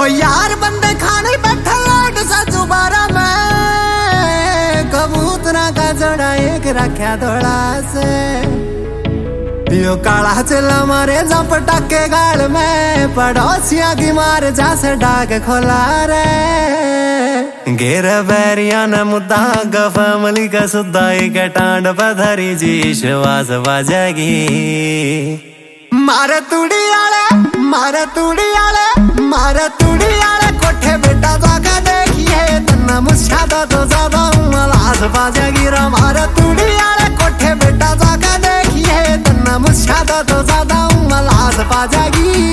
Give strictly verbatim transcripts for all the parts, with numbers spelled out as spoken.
हो यार बंदे खाने बैठा लाट सा जुबारा में कबूतरा का जड़ा एक रखा थोड़ा से यो काला चला मारे जा पटाके गाल में पड़ोसिया की मार जा से डाक खोला रे घेर बैरिया न मुद्दा का फैमिली का सुदाई के टांड पधरी जी श्वास बजेगी मारे तुड़ी आले मारे तुड़ी आले मारे तुड़ी आले कोठे बेटा जाके देखिए तना मुस्काता तो ज्यादा मलास बजेगी रे मारे तुड़ी आले कोठे बेटा जाके देखिए तना मुस्काता तो ज्यादा मलास बजेगी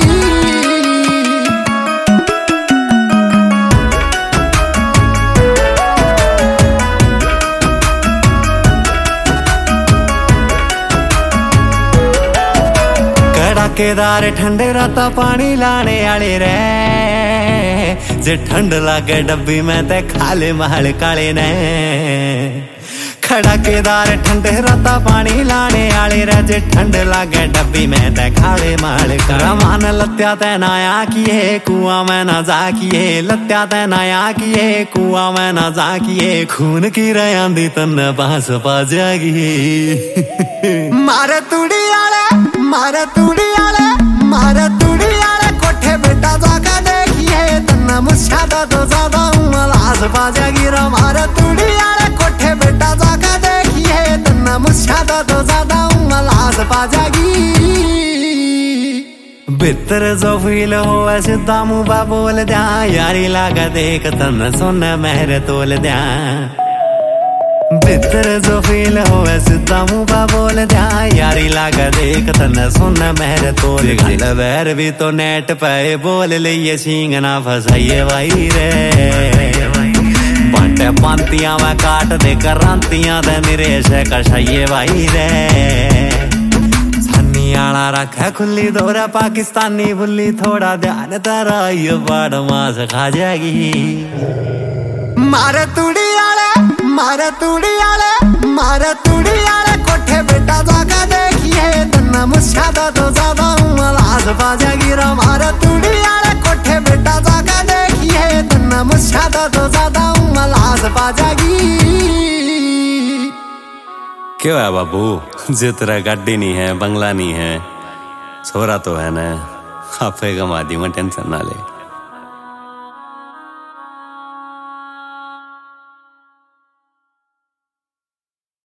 केदार ठंडे राता पानी लाने आले रे जे ठंड लागे डब्बी में ते खाले महल काले ने खड़ा केदार ठंडे राता पानी लाने आले रे जे ठंड लागे डब्बी में ते खाले महल काले मान लत्या ते नाया किए कुआं में ना जा किए लत्या ते नाया किए कुआं में ना जा किए खून की रयांदी तन बांस पा जागी मारे तुड़ी आले मारे तुड़ी आले मारे तुड़ी आले कोठे बेटा जाके देखिए तना मुस्काता तो ज्यादा मलास बाजेगी रे मारे तुड़ी आले कोठे बेटा जाके देखिए तना मुस्काता तो ज्यादा मलास बाजेगी भीतर जो फील हो ऐसे दामू बा बोल दिया यारी लागा देख तन सोना मेहर तोल दिया भीतर जो फील हो ऐसे दामू बा बोल दिया यारी लागा देख तन सुन मेहर तोल गल बैर भी तो नेट पे बोल लिए सींग ना फसाइए भाई रे बाटे पांतियां में काट दे करांतियां दे निरेश कशाइए भाई रे सन्नी आला रखा खुली दोरा पाकिस्तानी भुल्ली थोड़ा ध्यान तारा ये बाड़ मास खा जाएगी मारे तुड़ी आले मारे तुड़ी आले मारे तुड़ी आले कोठे बेटा जाके देखिए तना मुस्काता तो ज्यादा मलास बाजेगी रे मारे तुड़ी आले कोठे बेटा जाके देखिए तना मुस्काता तो ज्यादा मलास बाजेगी क्यों है बाबू जो तेरा गाड़ी नहीं है बंगला नहीं है छोरा तो है ना आपे कमा दी मैं टेंशन ना ले।